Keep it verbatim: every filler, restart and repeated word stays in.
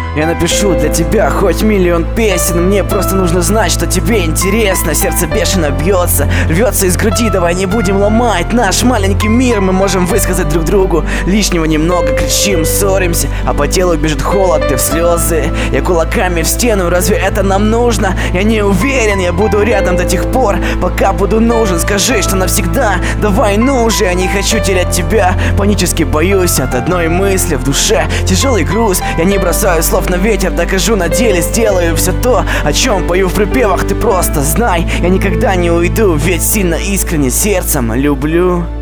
Я напишу для тебя хоть миллион песен. Мне просто нужно знать, что тебе интересно. Сердце бешено бьется, рвется из груди. Давай не будем ломать наш маленький мир. Мы можем высказать друг другу лишнего немного. Кричим, ссоримся, а по телу бежит холод, ты в слезы. Я кулаками в стену, разве это нам нужно? Я не уверен, я буду рядом до тех пор, пока буду нужен. Скажи, что навсегда, давай ну уже. Я не хочу терять тебя, панически боюсь от одной мысли в душе. Тяжелый груз, я не бросаю слов на ветер, докажу на деле, сделаю все то, о чем пою в припевах. Ты просто знай, я никогда не уйду, ведь сильно искренне сердцем люблю.